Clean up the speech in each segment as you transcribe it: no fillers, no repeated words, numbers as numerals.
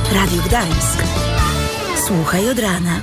Radio Gdańsk. Słuchaj od rana.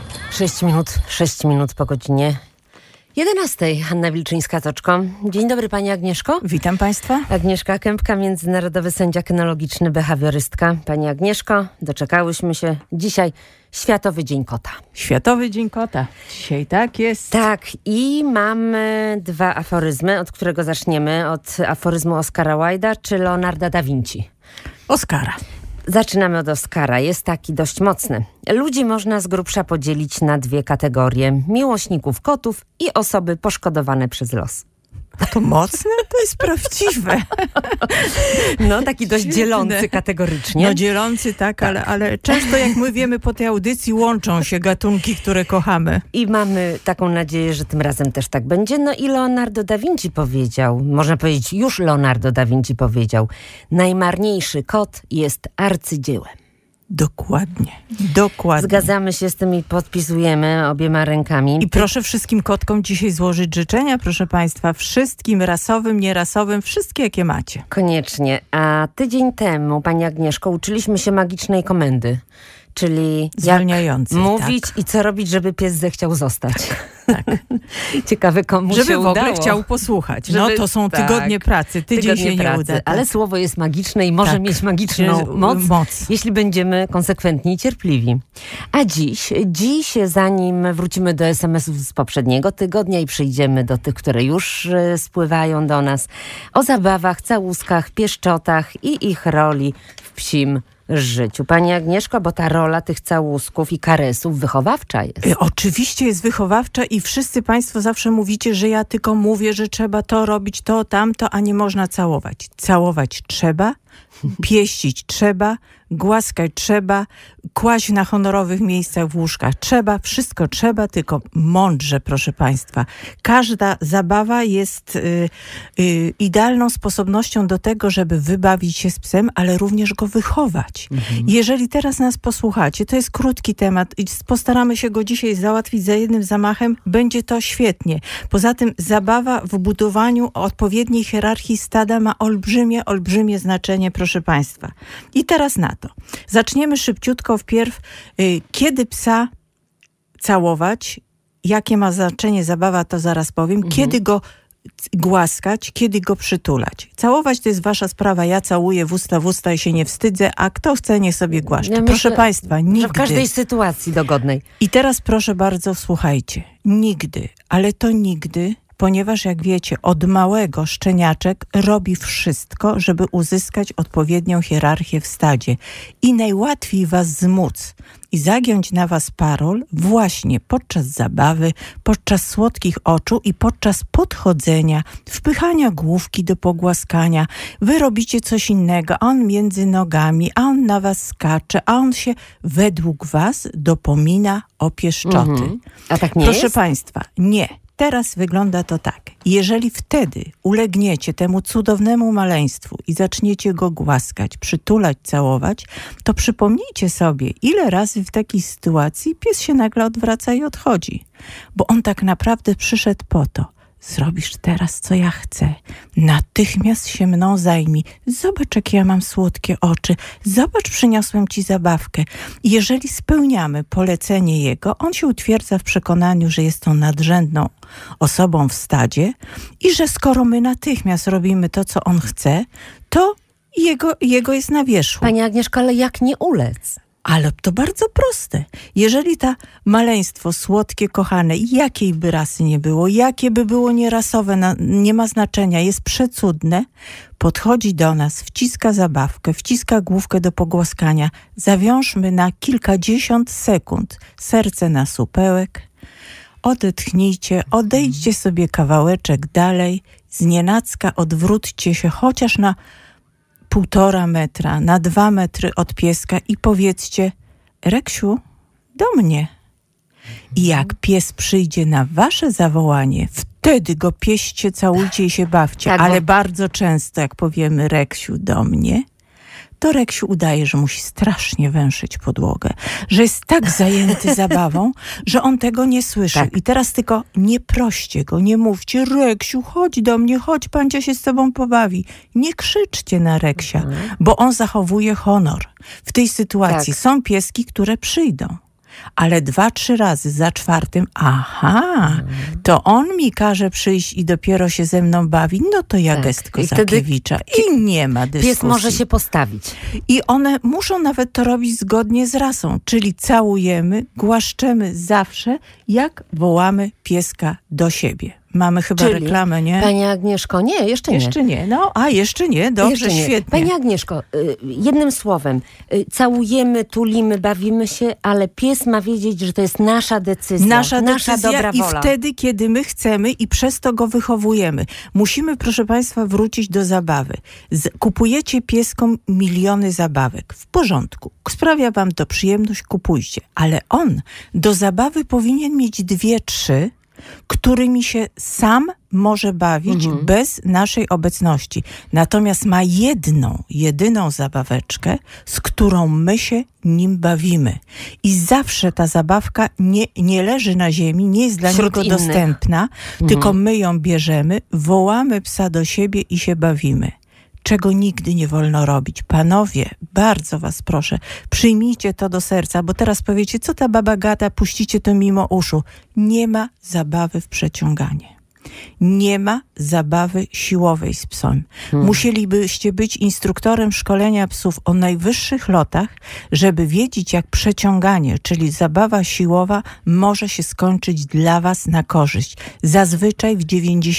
6 minut po godzinie 11. Hanna Wilczyńska-Toczko. Dzień dobry Pani Agnieszko. Witam Państwa. Agnieszka Kępka, międzynarodowy sędzia kynologiczny, behawiorystka. Pani Agnieszko, doczekałyśmy się dzisiaj Światowy Dzień Kota. Światowy Dzień Kota. Dzisiaj tak jest. Tak, i mamy 2 aforyzmy, od którego zaczniemy. Od aforyzmu Oscara Wilda czy Leonarda da Vinci? Oscara. Zaczynamy od Oscara. Jest taki dość mocny. Ludzi można z grubsza podzielić na 2 kategorie. Miłośników kotów i osoby poszkodowane przez los. To mocne? To jest prawdziwe. No, taki dość dzielący kategorycznie. No dzielący, tak. Ale często, jak my wiemy, po tej audycji łączą się gatunki, które kochamy. I mamy taką nadzieję, że tym razem też tak będzie. No i Leonardo da Vinci powiedział, można powiedzieć, już Leonardo da Vinci powiedział, najmarniejszy kot jest arcydziełem. Dokładnie. Zgadzamy się z tym i podpisujemy obiema rękami. I proszę wszystkim kotkom dzisiaj złożyć życzenia, proszę Państwa, wszystkim rasowym, nierasowym, wszystkie jakie macie. Koniecznie. A tydzień temu, Pani Agnieszko, uczyliśmy się magicznej komendy. Czyli zwalniający, jak mówić i co robić, żeby pies zechciał zostać. Tak. Ciekawe, komu żeby się udało. Żeby w ogóle chciał posłuchać. No to są tygodnie pracy, tydzień się nie uda. Tak. Ale słowo jest magiczne i może mieć magiczną moc, jeśli będziemy konsekwentni i cierpliwi. A dziś, zanim wrócimy do SMS-ów z poprzedniego tygodnia i przyjdziemy do tych, które już spływają do nas, o zabawach, całuskach, pieszczotach i ich roli w psim życiu. Pani Agnieszko, bo ta rola tych całusków i karesów wychowawcza jest. Oczywiście jest wychowawcza i wszyscy Państwo zawsze mówicie, że ja tylko mówię, że trzeba to robić, to, tamto, a nie można całować. Całować trzeba, pieścić trzeba, głaskać trzeba, kłaść na honorowych miejscach w łóżkach trzeba, wszystko trzeba, tylko mądrze, proszę Państwa. Każda zabawa jest idealną sposobnością do tego, żeby wybawić się z psem, ale również go wychować. Jeżeli teraz nas posłuchacie, to jest krótki temat i postaramy się go dzisiaj załatwić za jednym zamachem, będzie to świetnie. Poza tym zabawa w budowaniu odpowiedniej hierarchii stada ma olbrzymie znaczenie, proszę Państwa. I teraz na to. Zaczniemy szybciutko wpierw, kiedy psa całować, jakie ma znaczenie zabawa, to zaraz powiem, kiedy go głaskać, kiedy go przytulać. Całować to jest wasza sprawa, ja całuję w usta i się nie wstydzę, a kto chce, niech sobie głaszcze. Ja proszę Państwa, nigdy. W każdej sytuacji dogodnej. I teraz proszę bardzo, słuchajcie, nigdy, ale to nigdy, ponieważ jak wiecie, od małego szczeniaczek robi wszystko, żeby uzyskać odpowiednią hierarchię w stadzie. I najłatwiej was zmóc i zagiąć na was parol właśnie podczas zabawy, podczas słodkich oczu i podczas podchodzenia, wpychania główki do pogłaskania. Wy robicie coś innego, a on między nogami, a on na was skacze, a on się według was dopomina o pieszczoty. A tak nie Proszę jest? Państwa, nie. Teraz wygląda to tak. Jeżeli wtedy ulegniecie temu cudownemu maleństwu i zaczniecie go głaskać, przytulać, całować, to przypomnijcie sobie, ile razy w takiej sytuacji pies się nagle odwraca i odchodzi. Bo on tak naprawdę przyszedł po to. Zrobisz teraz, co ja chcę. Natychmiast się mną zajmij. Zobacz, jakie ja mam słodkie oczy. Zobacz, przyniosłem ci zabawkę. I jeżeli spełniamy polecenie jego, on się utwierdza w przekonaniu, że jest tą nadrzędną osobą w stadzie i że skoro my natychmiast robimy to, co on chce, to jego jest na wierzchu. Pani Agnieszko, ale jak nie ulec? Ale to bardzo proste. Jeżeli ta maleństwo słodkie, kochane, jakiej by rasy nie było, jakie by było nierasowe, nie ma znaczenia, jest przecudne, podchodzi do nas, wciska zabawkę, wciska główkę do pogłaskania, zawiążmy na kilkadziesiąt sekund serce na supełek, odetchnijcie, odejdźcie sobie kawałeczek dalej, znienacka odwróćcie się chociaż na 1,5 metra, na 2 metry od pieska i powiedzcie: Reksiu, do mnie. I jak pies przyjdzie na wasze zawołanie, wtedy go pieście, całujcie i się bawcie. Tak, ale bardzo często, jak powiemy Reksiu, do mnie, to Reksiu udaje, że musi strasznie węszyć podłogę, że jest tak zajęty zabawą, że on tego nie słyszy. Tak. I teraz tylko nie proście go, nie mówcie: Reksiu, chodź do mnie, chodź, pancia się z tobą pobawi. Nie krzyczcie na Reksia, bo on zachowuje honor. W tej sytuacji są pieski, które przyjdą. Ale 2-3 razy za 4, to on mi każe przyjść i dopiero się ze mną bawi, no to ja gest Kozakiewicza. I nie ma dyskusji. Pies może się postawić. I one muszą nawet to robić zgodnie z rasą, czyli całujemy, głaszczemy zawsze, jak wołamy pieska do siebie. Mamy chyba reklamę, nie? Pani Agnieszko, nie, jeszcze nie. Jeszcze nie, jeszcze nie, dobrze, jeszcze nie. Świetnie. Pani Agnieszko, jednym słowem, całujemy, tulimy, bawimy się, ale pies ma wiedzieć, że to jest nasza decyzja, nasza dobra wola. I wtedy, kiedy my chcemy i przez to go wychowujemy. Musimy, proszę Państwa, wrócić do zabawy. Kupujecie pieskom miliony zabawek. W porządku. Sprawia wam to przyjemność, kupujcie. Ale on do zabawy powinien mieć 2-3, którymi się sam może bawić bez naszej obecności. Natomiast ma jedyną zabaweczkę, z którą my się nim bawimy. I zawsze ta zabawka nie leży na ziemi, nie jest dla niego dostępna, tylko my ją bierzemy, wołamy psa do siebie i się bawimy. Czego nigdy nie wolno robić. Panowie, bardzo was proszę, przyjmijcie to do serca, bo teraz powiecie, co ta baba gada, puścicie to mimo uszu. Nie ma zabawy w przeciąganie. Nie ma zabawy siłowej z psem. Musielibyście być instruktorem szkolenia psów o najwyższych lotach, żeby wiedzieć, jak przeciąganie, czyli zabawa siłowa, może się skończyć dla was na korzyść. Zazwyczaj w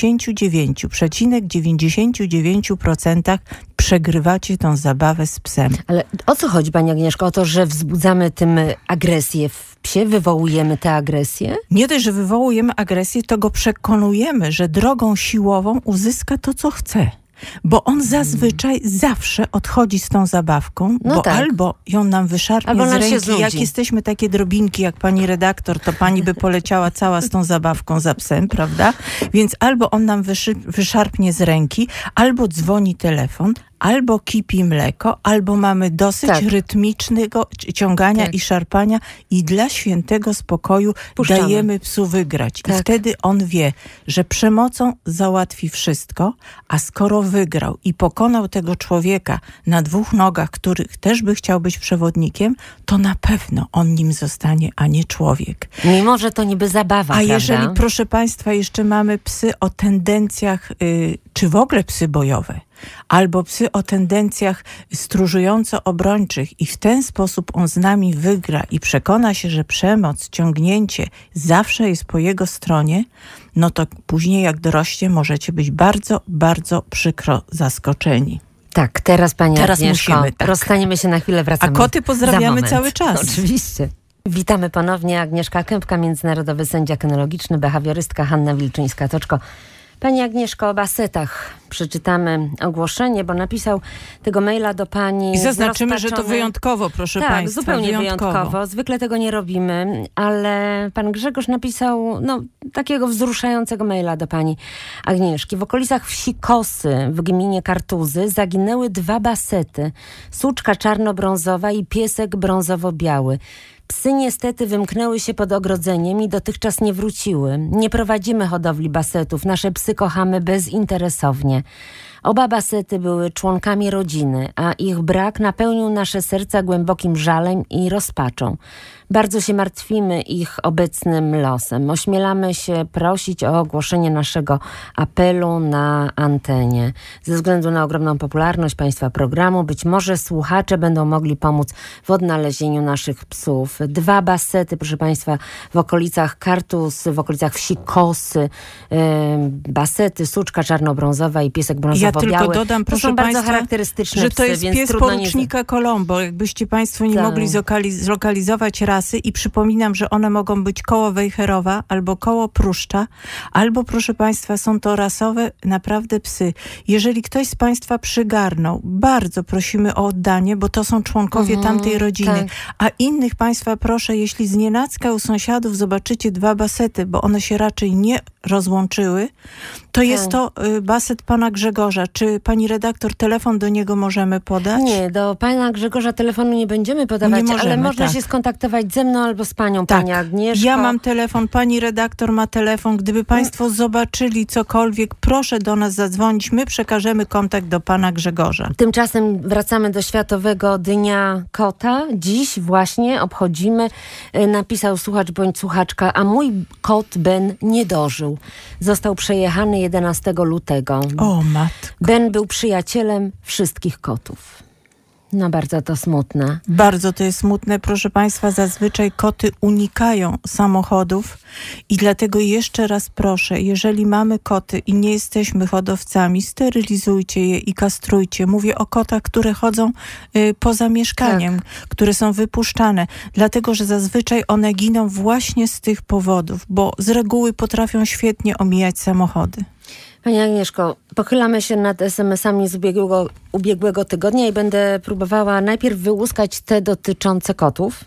99,99% przegrywacie tą zabawę z psem. Ale o co chodzi, Pani Agnieszko? O to, że wzbudzamy tym agresję w psie? Wywołujemy tę agresję? Nie dość, że wywołujemy agresję, to go przekonujemy, że drogą siłową uzyska to, co chce. Bo on zazwyczaj zawsze odchodzi z tą zabawką, albo ją nam wyszarpnie z ręki. Jak jesteśmy takie drobinki, jak pani redaktor, to pani by poleciała cała z tą zabawką za psem, prawda? Więc albo on nam wyszarpnie z ręki, albo dzwoni telefon, albo kipi mleko, albo mamy dosyć rytmicznego ciągania i szarpania i dla świętego spokoju dajemy psu wygrać. I wtedy on wie, że przemocą załatwi wszystko, a skoro wygrał i pokonał tego człowieka na 2 nogach, których też by chciał być przewodnikiem, to na pewno on nim zostanie, a nie człowiek. Mimo, że to niby zabawa, prawda? Jeżeli, proszę Państwa, jeszcze mamy psy o tendencjach, czy w ogóle psy bojowe, albo psy o tendencjach stróżująco-obrończych i w ten sposób on z nami wygra i przekona się, że przemoc, ciągnięcie zawsze jest po jego stronie, no to później jak dorośnie możecie być bardzo, bardzo przykro zaskoczeni. Tak, teraz Agnieszko, musimy, rozstaniemy się na chwilę, wracamy. A koty pozdrawiamy cały czas. Oczywiście. Witamy ponownie. Agnieszka Kępka, międzynarodowy sędzia kynologiczny, behawiorystka Hanna Wilczyńska-Toczko. Pani Agnieszko, o basetach przeczytamy ogłoszenie, bo napisał tego maila do pani. I zaznaczymy, że to wyjątkowo, proszę Państwa. Tak, zupełnie wyjątkowo. Zwykle tego nie robimy, ale pan Grzegorz napisał takiego wzruszającego maila do pani Agnieszki. W okolicach wsi Kosy w gminie Kartuzy zaginęły 2 basety. Suczka czarno-brązowa i piesek brązowo-biały. Psy niestety wymknęły się pod ogrodzeniem i dotychczas nie wróciły. Nie prowadzimy hodowli basetów. Nasze psy kochamy bezinteresownie. Oba basety były członkami rodziny, a ich brak napełnił nasze serca głębokim żalem i rozpaczą. Bardzo się martwimy ich obecnym losem. Ośmielamy się prosić o ogłoszenie naszego apelu na antenie. Ze względu na ogromną popularność Państwa programu, być może słuchacze będą mogli pomóc w odnalezieniu naszych psów. 2 basety, proszę Państwa, w okolicach Kartuz, w okolicach wsi Kosy, basety, suczka czarno-brązowa i piesek brązowo-biały. Ja tylko dodam, proszę to są Państwa, bardzo charakterystyczne że psy, to jest pies porucznika Colombo. Jakbyście Państwo nie mogli zlokalizować rasy i przypominam, że one mogą być koło wejherowa albo koło pruszcza, albo proszę Państwa, są to rasowe naprawdę psy. Jeżeli ktoś z Państwa przygarnął, bardzo prosimy o oddanie, bo to są członkowie tamtej rodziny. A innych Państwa proszę, jeśli znienacka u sąsiadów zobaczycie 2 basety, bo one się raczej nie rozłączyły, to jest to baset pana Grzegorza. Grzegorza. Czy pani redaktor telefon do niego możemy podać? Nie, do pana Grzegorza telefonu nie będziemy podawać, ale można się skontaktować ze mną albo z panią, pani Agnieszko. Ja mam telefon, pani redaktor ma telefon. Gdyby państwo zobaczyli cokolwiek, proszę do nas zadzwonić. My przekażemy kontakt do pana Grzegorza. Tymczasem wracamy do Światowego Dnia Kota. Dziś właśnie obchodzimy, napisał słuchacz bądź słuchaczka, a mój kot Ben nie dożył. Został przejechany 11 lutego. O matko. Ben był przyjacielem wszystkich kotów. No bardzo to smutne. Bardzo to jest smutne, proszę państwa. Zazwyczaj koty unikają samochodów i dlatego jeszcze raz proszę, jeżeli mamy koty i nie jesteśmy hodowcami, sterylizujcie je i kastrujcie. Mówię o kotach, które chodzą poza mieszkaniem, które są wypuszczane, dlatego że zazwyczaj one giną właśnie z tych powodów, bo z reguły potrafią świetnie omijać samochody. Pani Agnieszko, pochylamy się nad SMS-ami z ubiegłego tygodnia i będę próbowała najpierw wyłuskać te dotyczące kotów.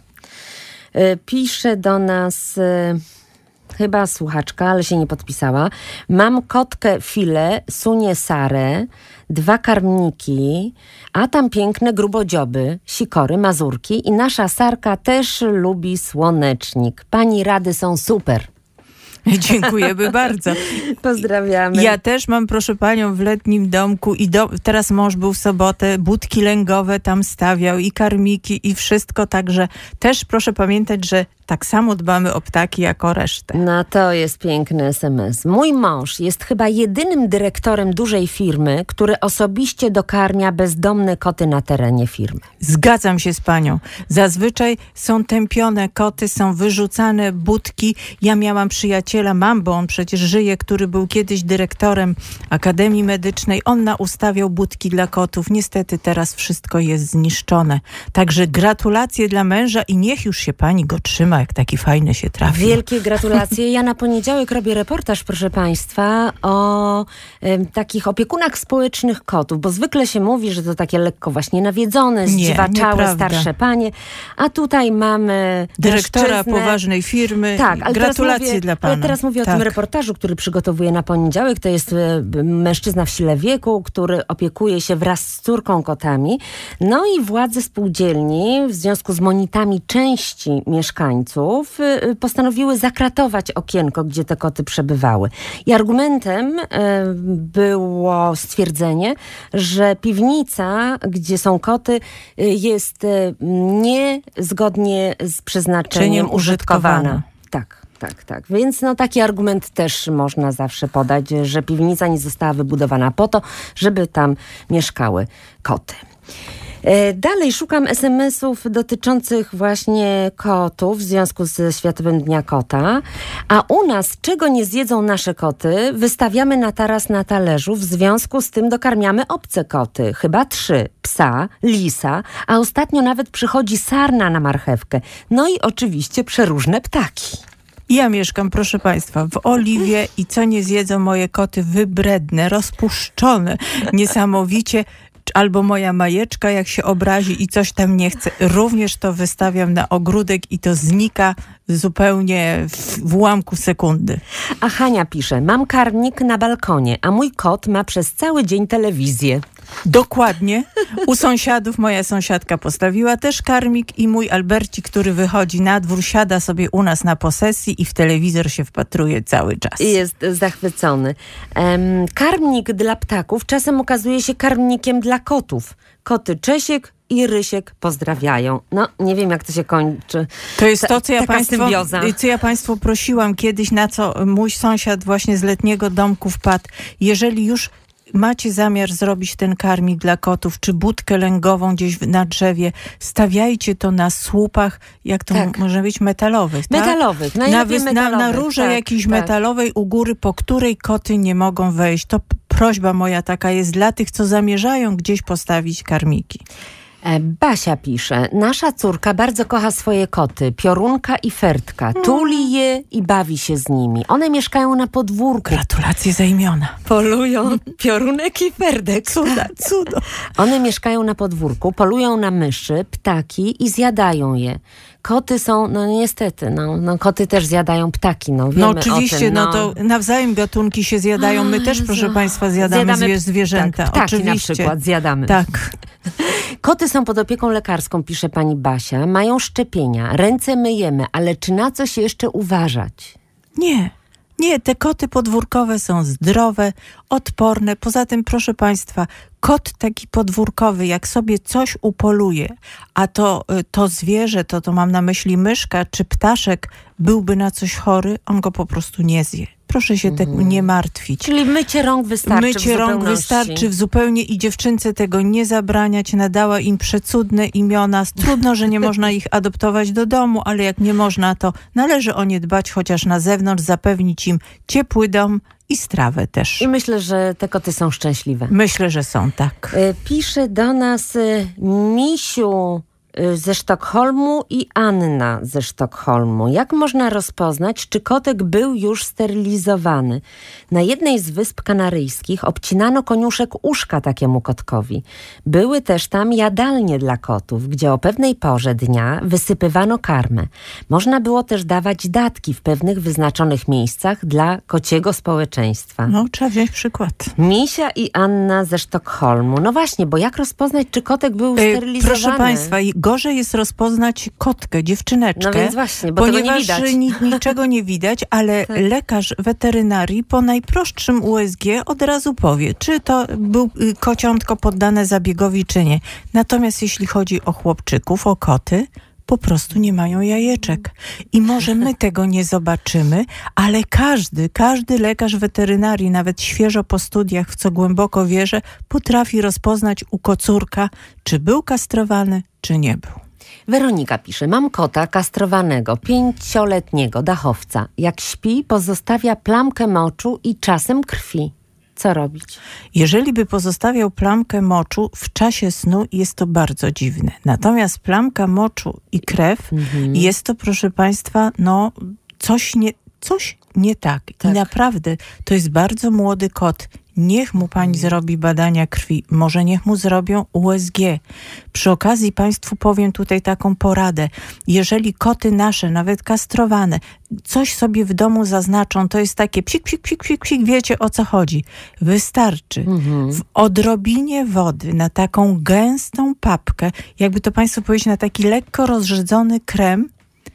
Pisze do nas chyba słuchaczka, ale się nie podpisała. Mam kotkę Filę, sunię Sarę, 2 karmniki, a tam piękne grubodzioby, sikory, mazurki i nasza Sarka też lubi słonecznik. Pani rady są super. Dziękujemy bardzo. Pozdrawiamy. Ja też mam, proszę panią, w letnim domku i teraz mąż był w sobotę, budki lęgowe tam stawiał i karmiki i wszystko, także też proszę pamiętać, że tak samo dbamy o ptaki jak o resztę. No to jest piękny SMS. Mój mąż jest chyba jedynym dyrektorem dużej firmy, który osobiście dokarmia bezdomne koty na terenie firmy. Zgadzam się z panią. Zazwyczaj są tępione koty, są wyrzucane budki. Ja miałam przyjaciela, bo on przecież żyje, który był kiedyś dyrektorem Akademii Medycznej. On ustawiał budki dla kotów. Niestety teraz wszystko jest zniszczone. Także gratulacje dla męża i niech już się pani go trzyma, jak taki fajny się trafi. Wielkie gratulacje. Ja na poniedziałek robię reportaż, proszę państwa, o takich opiekunach społecznych kotów, bo zwykle się mówi, że to takie lekko właśnie nawiedzone, zdziwaczałe, starsze panie, a tutaj mamy dyrektora poważnej firmy. Tak, ale gratulacje dla pana. Ale teraz mówię o tym reportażu, który przygotowuję na poniedziałek. To jest mężczyzna w sile wieku, który opiekuje się wraz z córką kotami. No i władze spółdzielni w związku z monitami części mieszkańców postanowiły zakratować okienko, gdzie te koty przebywały. I argumentem było stwierdzenie, że piwnica, gdzie są koty, jest niezgodnie z przeznaczeniem użytkowana. Tak. Więc taki argument też można zawsze podać, że piwnica nie została wybudowana po to, żeby tam mieszkały koty. Dalej szukam SMS-ów dotyczących właśnie kotów w związku ze Światowym Dnia Kota. A u nas, czego nie zjedzą nasze koty, wystawiamy na taras na talerzu. W związku z tym dokarmiamy obce koty. Chyba 3. Psa, lisa, a ostatnio nawet przychodzi sarna na marchewkę. No i oczywiście przeróżne ptaki. Ja mieszkam, proszę państwa, w Oliwie i co nie zjedzą moje koty? Wybredne, rozpuszczone, niesamowicie. Albo moja majeczka, jak się obrazi i coś tam nie chce, również to wystawiam na ogródek i to znika zupełnie w ułamku sekundy. A Hania pisze, mam karmnik na balkonie, a mój kot ma przez cały dzień telewizję. Dokładnie. U sąsiadów moja sąsiadka postawiła też karmik i mój Albercik, który wychodzi na dwór, siada sobie u nas na posesji i w telewizor się wpatruje cały czas. I jest zachwycony. Karmnik dla ptaków czasem okazuje się karmnikiem dla kotów. Koty Czesiek i Rysiek pozdrawiają. No, nie wiem, jak to się kończy. To jest to, co ja państwu prosiłam kiedyś, na co mój sąsiad właśnie z letniego domku wpadł. Jeżeli już macie zamiar zrobić ten karmik dla kotów, czy budkę lęgową gdzieś na drzewie, stawiajcie to na słupach, jak to może być, metalowych. Metalowych, na rurze jakiejś metalowej u góry, po której koty nie mogą wejść. To prośba moja taka jest dla tych, co zamierzają gdzieś postawić karmiki. Basia pisze, nasza córka bardzo kocha swoje koty, Piorunka i Fertka. Tuli je i bawi się z nimi. One mieszkają na podwórku. Gratulacje za imiona. Polują Piorunek i Ferdek. Cudo. One mieszkają na podwórku, polują na myszy, ptaki i zjadają je. koty są, no niestety, koty też zjadają ptaki, wiemy no oczywiście, o tym, to nawzajem gatunki się zjadają. My też, proszę państwa, zjadamy zwierzęta. Tak, ptaki oczywiście. na przykład zjadamy. Tak. Koty są pod opieką lekarską, pisze pani Basia. Mają szczepienia, ręce myjemy, ale czy na coś jeszcze uważać? Nie, te koty podwórkowe są zdrowe, odporne. Poza tym, proszę państwa, kot taki podwórkowy, jak sobie coś upoluje, a to zwierzę, to mam na myśli myszka czy ptaszek, byłby na coś chory, on go po prostu nie zje. Proszę się nie martwić. Czyli mycie rąk wystarczy Mycie rąk wystarczy zupełnie i dziewczynce tego nie zabraniać. Nadała im przecudne imiona. Trudno, że nie można ich adoptować do domu, ale jak nie można, to należy o nie dbać, chociaż na zewnątrz, zapewnić im ciepły dom i strawę też. I myślę, że te koty są szczęśliwe. Myślę, że są, tak. Pisze do nas Misiu ze Sztokholmu i Anna ze Sztokholmu. Jak można rozpoznać, czy kotek był już sterylizowany? Na jednej z Wysp Kanaryjskich obcinano koniuszek uszka takiemu kotkowi. Były też tam jadalnie dla kotów, gdzie o pewnej porze dnia wysypywano karmę. Można było też dawać datki w pewnych wyznaczonych miejscach dla kociego społeczeństwa. Trzeba wziąć przykład. Misia i Anna ze Sztokholmu. No właśnie, bo jak rozpoznać, czy kotek był sterylizowany? Proszę państwa, gorzej jest rozpoznać kotkę, dziewczyneczkę. No więc właśnie, bo tego nie widać. Ponieważ niczego nie widać, ale lekarz weterynarii po najprostszym USG od razu powie, czy to był kociątko poddane zabiegowi, czy nie. Natomiast jeśli chodzi o chłopczyków, o koty, po prostu nie mają jajeczek. I może my tego nie zobaczymy, ale każdy lekarz weterynarii, nawet świeżo po studiach, w co głęboko wierzę, potrafi rozpoznać u kocurka, czy był kastrowany, czy nie był. Weronika pisze, mam kota kastrowanego, 5-letniego dachowca. Jak śpi, pozostawia plamkę moczu i czasem krwi. Co robić? Jeżeli by pozostawiał plamkę moczu w czasie snu, jest to bardzo dziwne. Natomiast plamka moczu i krew jest to, proszę państwa, coś nie tak. I naprawdę to jest bardzo młody kot. Niech mu pani zrobi badania krwi. Może niech mu zrobią USG. Przy okazji państwu powiem tutaj taką poradę. Jeżeli koty nasze, nawet kastrowane, coś sobie w domu zaznaczą, to jest takie psik, psik, psik, psik, psik, wiecie o co chodzi. Wystarczy w odrobinie wody na taką gęstą papkę, jakby to państwo powiedzieć, na taki lekko rozrzedzony krem,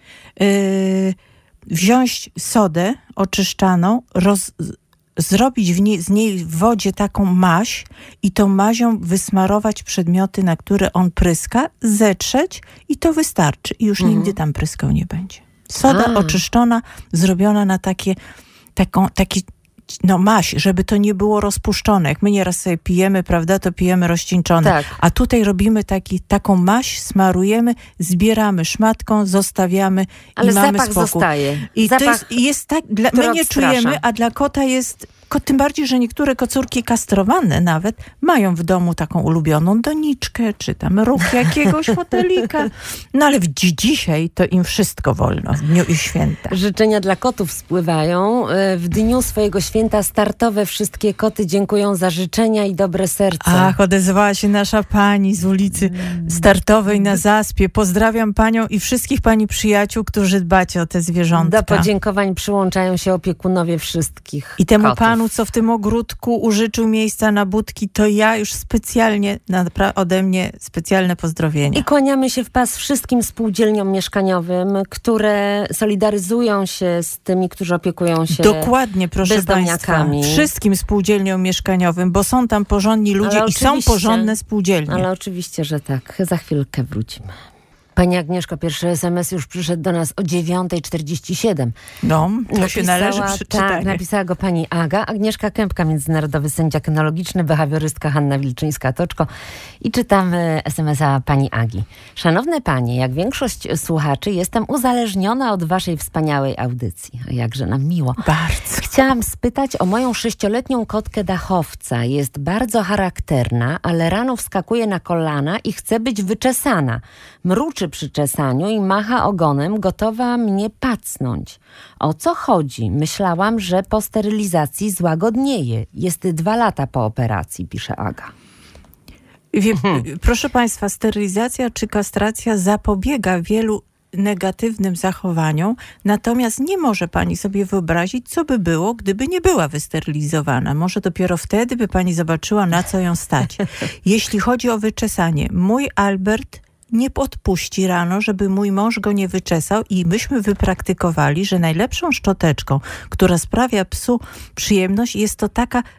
wziąć sodę oczyszczaną, zrobić z niej w wodzie taką maź i tą mazią wysmarować przedmioty, na które on pryska, zetrzeć i to wystarczy. I już nigdy tam pryskał nie będzie. Soda oczyszczona, zrobiona na taki maź, żeby to nie było rozpuszczone. Jak my nieraz sobie pijemy, prawda, to pijemy rozcieńczone. Tak. A tutaj robimy taką maź, smarujemy, zbieramy szmatką, zostawiamy i mamy spokój. Zostaje. I zapach to jest tak, my nie czujemy, a dla kota jest... Tym bardziej, że niektóre kocurki kastrowane nawet mają w domu taką ulubioną doniczkę, czy tam róg jakiegoś fotelika. Ale dzisiaj to im wszystko wolno, w dniu ich święta. Życzenia dla kotów spływają. W dniu swojego święta startowe wszystkie koty dziękują za życzenia i dobre serce. Ach, odezwała się nasza pani z ulicy Startowej na Zaspie. Pozdrawiam panią i wszystkich pani przyjaciół, którzy dbacie o te zwierzątka. Do podziękowań przyłączają się opiekunowie wszystkich i temu kotów. Panu, co w tym ogródku użyczył miejsca na budki, to ja już specjalnie, ode mnie specjalne pozdrowienia. I kłaniamy się w pas wszystkim spółdzielniom mieszkaniowym, które solidaryzują się z tymi, którzy opiekują się dokładnie, proszę państwa. Wszystkim spółdzielniom mieszkaniowym, bo są tam porządni ludzie i są porządne spółdzielnie. Ale oczywiście, że tak. Za chwilkę wrócimy. Pani Agnieszko, pierwszy SMS już przyszedł do nas o 9:47. To się należy przeczytać. Tak, napisała go pani Aga. Agnieszka Kępka, międzynarodowy sędzia kynologiczny, behawiorystka Hanna Wilczyńska-Toczko. I czytamy SMS-a pani Agi. Szanowne panie, jak większość słuchaczy, jestem uzależniona od waszej wspaniałej audycji. Jakże nam miło. Bardzo. Chciałam spytać o moją 6-letnią kotkę dachowca. Jest bardzo charakterna, ale rano wskakuje na kolana i chce być wyczesana. Mruczy przy czesaniu i macha ogonem, gotowa mnie pacnąć. O co chodzi? Myślałam, że po sterylizacji złagodnieje. Jest 2 lata po operacji, pisze Aga. Proszę państwa, sterylizacja czy kastracja zapobiega wielu negatywnym zachowaniom, natomiast nie może pani sobie wyobrazić, co by było, gdyby nie była wysterylizowana. Może dopiero wtedy by pani zobaczyła, na co ją stać. Jeśli chodzi o wyczesanie, mój Albert nie podpuści rano, żeby mój mąż go nie wyczesał i myśmy wypraktykowali, że najlepszą szczoteczką, która sprawia psu przyjemność, jest to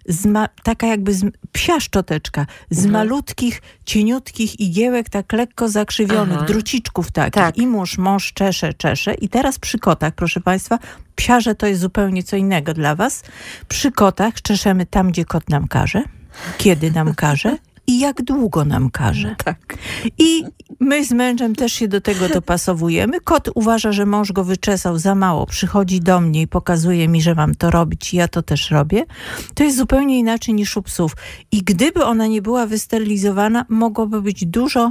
taka jakby psia szczoteczka z malutkich, cieniutkich igiełek, tak lekko zakrzywionych, druciczków takich. Tak. I mąż czesze. I teraz przy kotach, proszę państwa, psiarze to jest zupełnie co innego dla was. Przy kotach czeszemy tam, gdzie kot nam każe, kiedy nam każe, i jak długo nam każe. Tak. I my z mężem też się do tego dopasowujemy. Kot uważa, że mąż go wyczesał za mało. Przychodzi do mnie i pokazuje mi, że mam to robić i ja to też robię. To jest zupełnie inaczej niż u psów. I gdyby ona nie była wysterylizowana, mogłoby być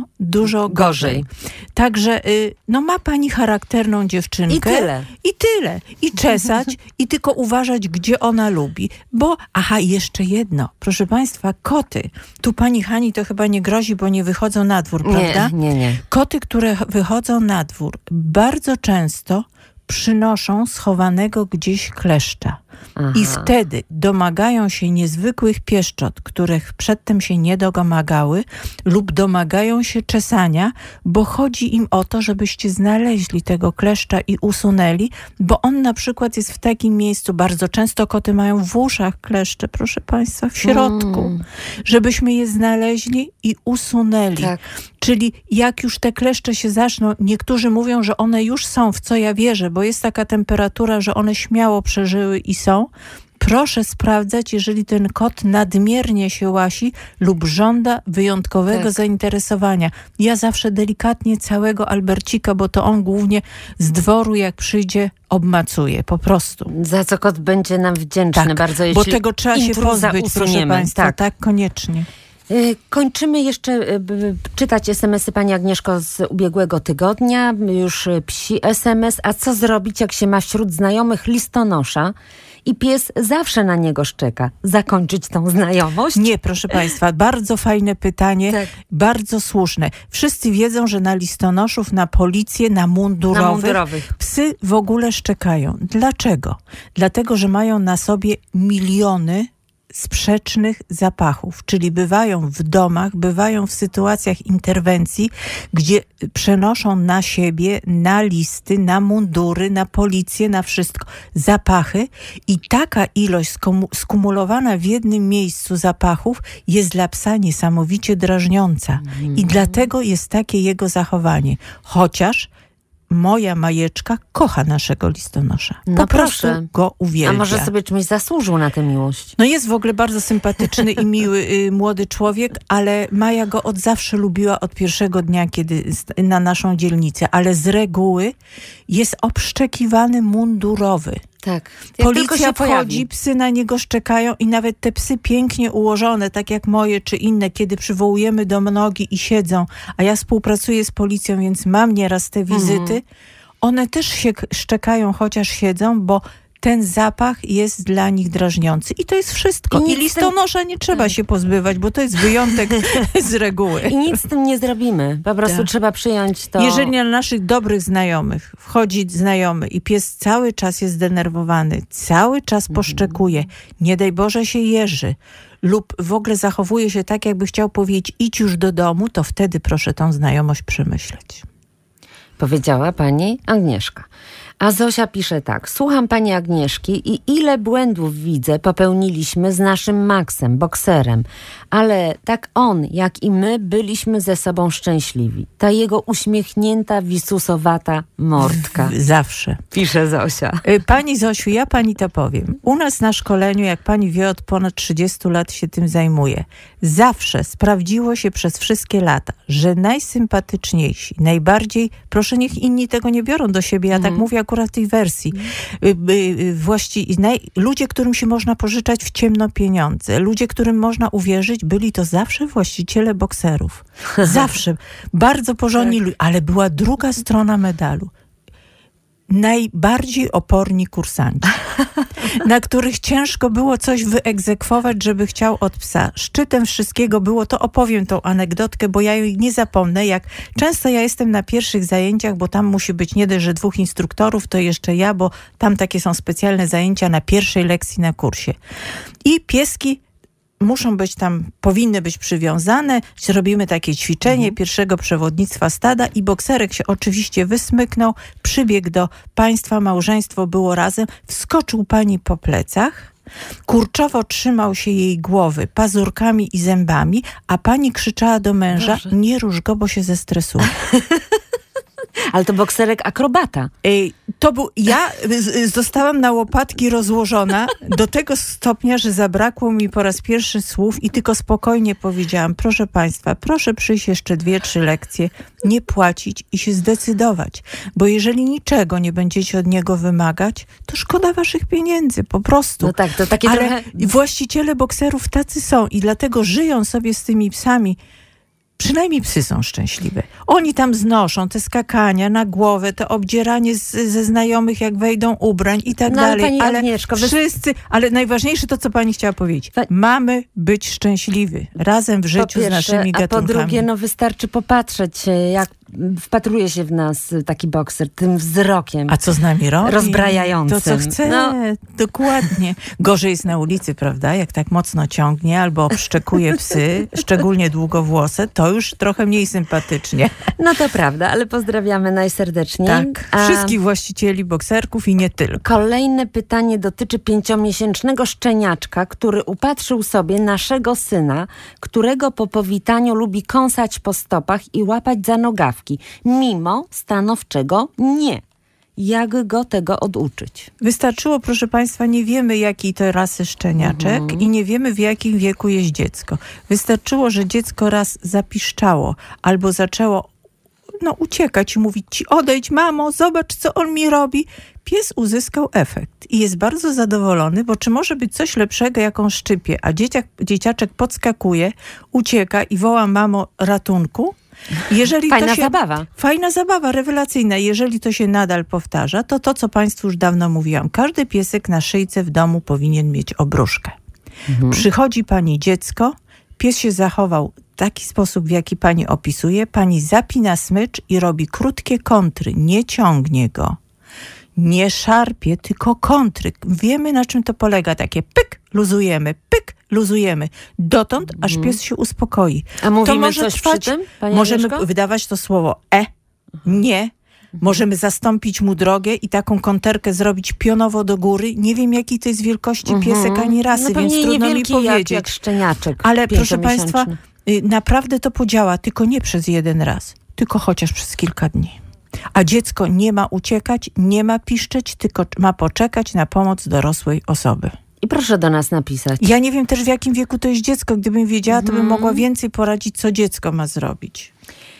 dużo gorzej. Także ma pani charakterną dziewczynkę. I tyle. I czesać i tylko uważać, gdzie ona lubi. Bo, jeszcze jedno. Proszę państwa, koty. Tu pani Hani to chyba nie grozi, bo nie wychodzą na dwór, prawda? Nie. Koty, które wychodzą na dwór, bardzo często przynoszą schowanego gdzieś kleszcza. Aha. I wtedy domagają się niezwykłych pieszczot, których przedtem się nie domagały, lub domagają się czesania, bo chodzi im o to, żebyście znaleźli tego kleszcza i usunęli, bo on na przykład jest w takim miejscu, bardzo często koty mają w uszach kleszcze, proszę państwa, w środku, żebyśmy je znaleźli i usunęli. Tak. Czyli jak już te kleszcze się zaczną, niektórzy mówią, że one już są, w co ja wierzę, bo jest taka temperatura, że one śmiało przeżyły i są. Proszę sprawdzać, jeżeli ten kot nadmiernie się łasi lub żąda wyjątkowego zainteresowania. Ja zawsze delikatnie całego Albercika, bo to on głównie z dworu, jak przyjdzie, obmacuje, po prostu. Za co kot będzie nam wdzięczny bardzo, jeśli bo tego trzeba się pozbyć, proszę państwa. Tak, koniecznie. Kończymy jeszcze czytać SMS-y pani Agnieszko z ubiegłego tygodnia. Już psi SMS. A co zrobić, jak się ma wśród znajomych listonosza i pies zawsze na niego szczeka? Zakończyć tą znajomość? Nie, proszę państwa. Bardzo fajne pytanie. Bardzo słuszne. Wszyscy wiedzą, że na listonoszów, na policję, na mundurowych psy w ogóle szczekają. Dlaczego? Dlatego, że mają na sobie miliony sprzecznych zapachów, czyli bywają w domach, bywają w sytuacjach interwencji, gdzie przenoszą na siebie, na listy, na mundury, na policję, na wszystko zapachy i taka ilość skumulowana w jednym miejscu zapachów jest dla psa niesamowicie drażniąca i dlatego jest takie jego zachowanie. Chociaż moja Majeczka kocha naszego listonosza. Po prostu go uwielbia. A może sobie czymś zasłużył na tę miłość? Jest w ogóle bardzo sympatyczny i miły młody człowiek, ale Maja go od zawsze lubiła, od pierwszego dnia, kiedy na naszą dzielnicę, ale z reguły jest obszczekiwany mundurowy. Tak. Policja wchodzi, psy na niego szczekają i nawet te psy pięknie ułożone, tak jak moje czy inne, kiedy przywołujemy do nogi i siedzą, a ja współpracuję z policją, więc mam nieraz te wizyty, one też się szczekają, chociaż siedzą, bo ten zapach jest dla nich drażniący. I to jest wszystko. I listonosza nie trzeba się pozbywać, bo to jest wyjątek z reguły. I nic z tym nie zrobimy. Po prostu trzeba przyjąć to. Jeżeli na naszych dobrych znajomych wchodzi znajomy i pies cały czas jest zdenerwowany, cały czas poszczekuje, nie daj Boże się jeży, lub w ogóle zachowuje się tak, jakby chciał powiedzieć idź już do domu, to wtedy proszę tą znajomość przemyśleć. Powiedziała pani Agnieszka. A Zosia pisze tak. Słucham pani Agnieszki i ile błędów widzę popełniliśmy z naszym Maxem, bokserem. Ale tak on, jak i my byliśmy ze sobą szczęśliwi. Ta jego uśmiechnięta, wisusowata mordka. Zawsze. Pisze Zosia. Pani Zosiu, ja pani to powiem. U nas na szkoleniu, jak pani wie, od ponad 30 lat się tym zajmuję. Zawsze sprawdziło się przez wszystkie lata, że najsympatyczniejsi, najbardziej, proszę niech inni tego nie biorą do siebie, ja tak mówię akurat w tej wersji. Ludzie, którym się można pożyczać w ciemno pieniądze, ludzie, którym można uwierzyć, byli to zawsze właściciele bokserów. Zawsze. Bardzo porządni ludzie. Ale była druga strona medalu. najbardziej oporni kursanci, na których ciężko było coś wyegzekwować, żeby chciał od psa. Szczytem wszystkiego było, to opowiem tą anegdotkę, bo ja jej nie zapomnę, jak często ja jestem na pierwszych zajęciach, bo tam musi być nie dość, że 2 instruktorów, to jeszcze ja, bo tam takie są specjalne zajęcia na pierwszej lekcji na kursie. I pieski muszą być tam, powinny być przywiązane. Robimy takie ćwiczenie pierwszego przewodnictwa stada i bokserek się oczywiście wysmyknął, przybiegł do państwa, małżeństwo było razem, wskoczył pani po plecach, kurczowo trzymał się jej głowy pazurkami i zębami, a pani krzyczała do męża, Boże, nie rusz go, bo się zestresuje. Ale to bokserek akrobata. To był, ja zostałam na łopatki rozłożona do tego stopnia, że zabrakło mi po raz pierwszy słów i tylko spokojnie powiedziałam, proszę państwa, proszę przyjść jeszcze 2-3 lekcje, nie płacić i się zdecydować. Bo jeżeli niczego nie będziecie od niego wymagać, to szkoda waszych pieniędzy, po prostu. No tak, to takie ale trochę... właściciele bokserów tacy są i dlatego żyją sobie z tymi psami. Przynajmniej psy są szczęśliwe. Oni tam znoszą te skakania na głowę, to obdzieranie ze znajomych, jak wejdą ubrań i tak dalej. Ale Agnieszko, wszyscy, ale najważniejsze to, co pani chciała powiedzieć. Mamy być szczęśliwi razem w życiu z naszymi gatunkami. A po drugie, wystarczy popatrzeć, jak wpatruje się w nas taki bokser tym wzrokiem. A co z nami robi? Rozbrajającym. To, co chce. Dokładnie. Gorzej jest na ulicy, prawda? Jak tak mocno ciągnie albo obszczekuje psy, szczególnie długowłose, to już trochę mniej sympatycznie. No to prawda, ale pozdrawiamy najserdeczniej. Tak. Wszystkich właścicieli bokserków i nie tylko. Kolejne pytanie dotyczy 5-miesięcznego szczeniaczka, który upatrzył sobie naszego syna, którego po powitaniu lubi kąsać po stopach i łapać za nogawki, mimo stanowczego nie. Jak go tego oduczyć? Wystarczyło, proszę państwa, nie wiemy, jakiej to rasy szczeniaczek i nie wiemy, w jakim wieku jest dziecko. Wystarczyło, że dziecko raz zapiszczało albo zaczęło uciekać i mówić ci, odejdź mamo, zobacz, co on mi robi. Pies uzyskał efekt i jest bardzo zadowolony, bo czy może być coś lepszego, jak on szczypie, a dzieciaczek podskakuje, ucieka i woła, mamo, ratunku? Fajna zabawa, rewelacyjna. Jeżeli to się nadal powtarza, to co państwu już dawno mówiłam. Każdy piesek na szyjce w domu powinien mieć obruszkę. Przychodzi pani dziecko, pies się zachował w taki sposób, w jaki pani opisuje. Pani zapina smycz i robi krótkie kontry. Nie ciągnie go. Nie szarpie, tylko kontry. Wiemy, na czym to polega. Takie pyk, luzujemy, pyk, luzujemy. Dotąd, aż pies się uspokoi. A mówimy to może coś trwać, przy tym, pani możemy Agnieszko? Wydawać to słowo nie. Możemy zastąpić mu drogę i taką konterkę zrobić pionowo do góry. Nie wiem, jakiej to jest wielkości piesek ani rasy, więc trudno mi powiedzieć. Jak szczeniaczek. Ale proszę państwa, naprawdę to podziała, tylko nie przez jeden raz, tylko chociaż przez kilka dni. A dziecko nie ma uciekać, nie ma piszczeć, tylko ma poczekać na pomoc dorosłej osoby. I proszę do nas napisać. Ja nie wiem też, w jakim wieku to jest dziecko. Gdybym wiedziała, to bym mogła więcej poradzić, co dziecko ma zrobić.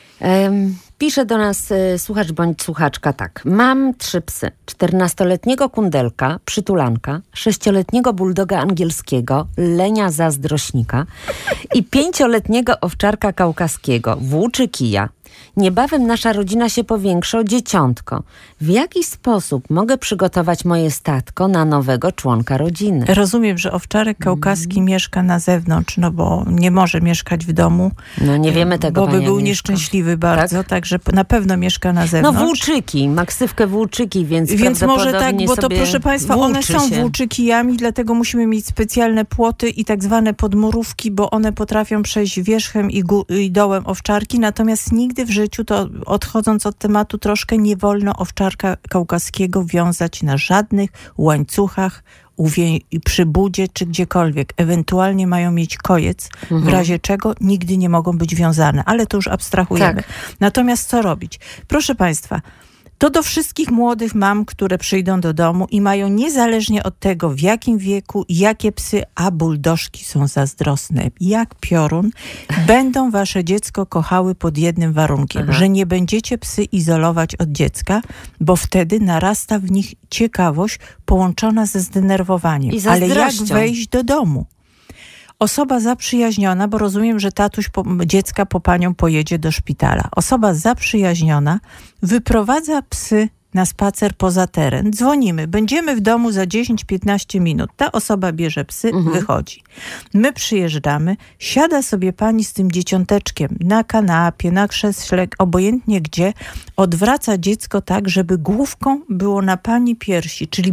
Pisze do nas słuchacz bądź słuchaczka tak. Mam 3 psy. 14-letniego kundelka, przytulanka, 6-letniego buldoga angielskiego, lenia zazdrośnika i 5-letniego owczarka kaukaskiego, włóczy kija. Niebawem nasza rodzina się powiększy o dzieciątko. W jaki sposób mogę przygotować moje statko na nowego członka rodziny? Rozumiem, że owczarek kaukaski mieszka na zewnątrz, bo nie może mieszkać w domu. Nie wiemy tego, bo by był nieszczęśliwy bardzo, tak? Także na pewno mieszka na zewnątrz. Włóczyki, ma ksywkę włóczyki, więc może tak, bo to proszę państwa, one są włóczykijami, dlatego musimy mieć specjalne płoty i tak zwane podmurówki, bo one potrafią przejść wierzchem i dołem owczarki, natomiast nigdy w życiu, to odchodząc od tematu troszkę, nie wolno owczarka kaukaskiego wiązać na żadnych łańcuchach, przy budzie czy gdziekolwiek. Ewentualnie mają mieć kojec, w razie czego nigdy nie mogą być wiązane, ale to już abstrahujemy. Tak. Natomiast co robić? Proszę państwa, to do wszystkich młodych mam, które przyjdą do domu i mają niezależnie od tego, w jakim wieku, jakie psy, a buldożki są zazdrosne, jak piorun, będą wasze dziecko kochały pod jednym warunkiem, że nie będziecie psy izolować od dziecka, bo wtedy narasta w nich ciekawość połączona ze zdenerwowaniem. Ale jak wejść do domu? Osoba zaprzyjaźniona, bo rozumiem, że tatuś dziecka po panią pojedzie do szpitala. Osoba zaprzyjaźniona wyprowadza psy na spacer poza teren. Dzwonimy. Będziemy w domu za 10-15 minut. Ta osoba bierze psy, wychodzi. My przyjeżdżamy, siada sobie pani z tym dzieciąteczkiem na kanapie, na krześle, obojętnie gdzie, odwraca dziecko tak, żeby główką było na pani piersi, czyli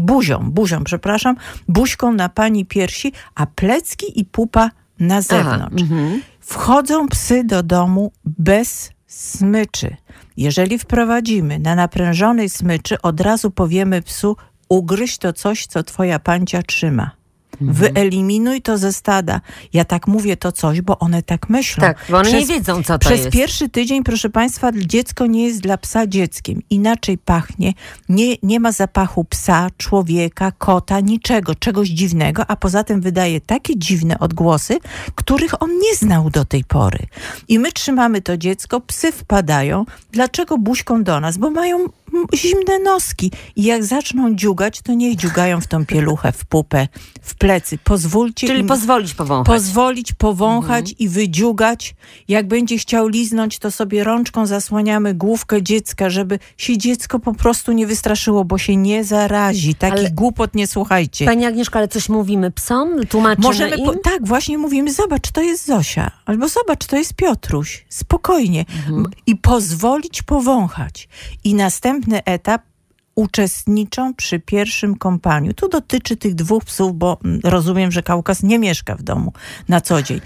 buźką na pani piersi, a plecki i pupa na zewnątrz. Wchodzą psy do domu bez smyczy. Jeżeli wprowadzimy na naprężonej smyczy, od razu powiemy psu, ugryź to coś, co twoja pancia trzyma. Wyeliminuj to ze stada. Ja tak mówię to coś, bo one tak myślą. Tak, bo one nie wiedzą, co to jest. Przez pierwszy tydzień, proszę państwa, dziecko nie jest dla psa dzieckiem. Inaczej pachnie. Nie ma zapachu psa, człowieka, kota, niczego, czegoś dziwnego, a poza tym wydaje takie dziwne odgłosy, których on nie znał do tej pory. I my trzymamy to dziecko, psy wpadają. Dlaczego buźką do nas? Bo mają zimne noski. I jak zaczną dziugać, to niech dziugają w tą pieluchę, w pupę, w plecy. Pozwólcie Czyli im pozwolić powąchać. Pozwolić powąchać i wydziugać. Jak będzie chciał liznąć, to sobie rączką zasłaniamy główkę dziecka, żeby się dziecko po prostu nie wystraszyło, bo się nie zarazi. Takich głupot nie słuchajcie. Pani Agnieszko, ale coś mówimy psom? Tłumaczymy im? Tak, właśnie mówimy, zobacz, to jest Zosia. Albo zobacz, to jest Piotruś. Spokojnie. I pozwolić powąchać. I następny etap, uczestniczą przy pierwszym kąpaniu. Tu dotyczy tych 2 psów, bo rozumiem, że Kaukaz nie mieszka w domu na co dzień.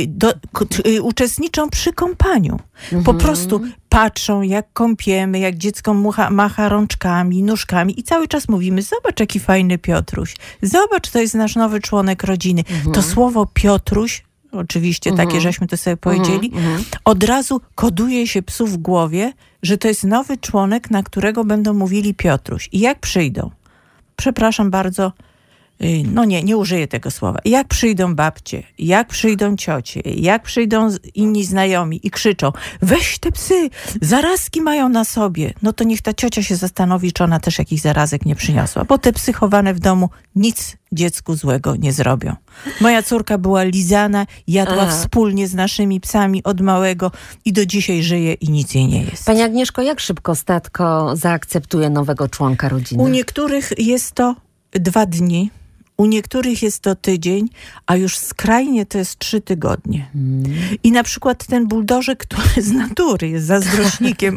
Uczestniczą przy kąpaniu. Po prostu patrzą, jak kąpiemy, jak dziecko macha rączkami, nóżkami i cały czas mówimy, zobacz, jaki fajny Piotruś. Zobacz, to jest nasz nowy członek rodziny. To słowo Piotruś, oczywiście takie, żeśmy to sobie powiedzieli, od razu koduje się psu w głowie, że to jest nowy członek, na którego będą mówili Piotruś. I jak przyjdą? Przepraszam bardzo, nie użyję tego słowa. Jak przyjdą babcie, jak przyjdą ciocie, jak przyjdą inni znajomi i krzyczą, weź te psy, zarazki mają na sobie. No to niech ta ciocia się zastanowi, czy ona też jakichś zarazek nie przyniosła, bo te psy chowane w domu nic dziecku złego nie zrobią. Moja córka była lizana, jadła wspólnie z naszymi psami od małego i do dzisiaj żyje i nic jej nie jest. Pani Agnieszko, jak szybko statko zaakceptuje nowego członka rodziny? U niektórych jest to 2 dni. U niektórych jest to tydzień, a już skrajnie to jest 3 tygodnie. I na przykład ten buldożek, który z natury jest zazdrośnikiem,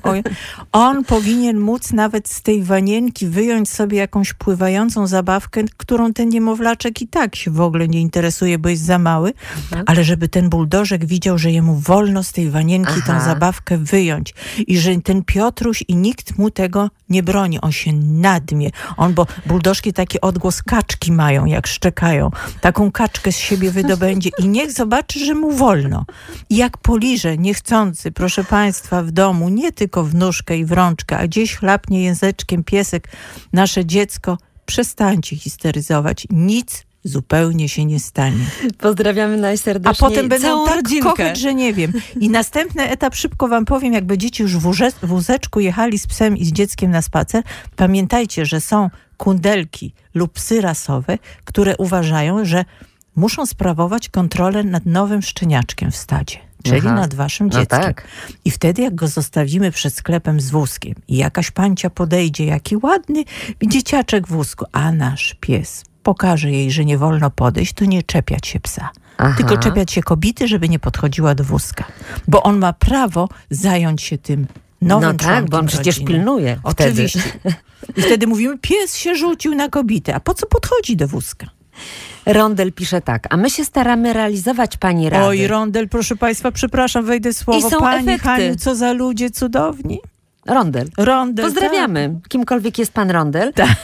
on powinien móc nawet z tej wanienki wyjąć sobie jakąś pływającą zabawkę, którą ten niemowlaczek i tak się w ogóle nie interesuje, bo jest za mały, ale żeby ten buldożek widział, że jemu wolno z tej wanienki tą zabawkę wyjąć i że ten Piotruś i nikt mu tego nie broni. On się nadmie. Bo buldożki taki odgłos kaczki mają, jak szczekają. Taką kaczkę z siebie wydobędzie i niech zobaczy, że mu wolno. I jak poliże niechcący, proszę państwa, w domu, nie tylko w nóżkę i w rączkę, a gdzieś chlapnie języczkiem piesek, nasze dziecko, przestańcie histeryzować. Nic zupełnie się nie stanie. Pozdrawiamy najserdeczniej. A potem będą tak rodzinkę kochać, że nie wiem. I następny etap, szybko wam powiem, jakby dzieci już w wózeczku jechali z psem i z dzieckiem na spacer, pamiętajcie, że są kundelki lub psy rasowe, które uważają, że muszą sprawować kontrolę nad nowym szczeniaczkiem w stadzie. Czyli nad waszym dzieckiem. Tak. I wtedy, jak go zostawimy przed sklepem z wózkiem i jakaś pancia podejdzie, jaki ładny dzieciaczek w wózku, a nasz pies pokaże jej, że nie wolno podejść, to nie czepiać się psa. Tylko czepiać się kobiety, żeby nie podchodziła do wózka. Bo on ma prawo zająć się tym nowym członkiem bo on przecież rodziny. Pilnuje. Oczywiście. I wtedy mówimy, pies się rzucił na kobietę. A po co podchodzi do wózka? Rondel pisze tak, a my się staramy realizować pani rady. Oj, Rondel, proszę państwa, przepraszam, wejdę słowo. I są pani efekty. Haniu, co za ludzie cudowni. Rondel. Pozdrawiamy. Tak. Kimkolwiek jest pan Rondel. Tak.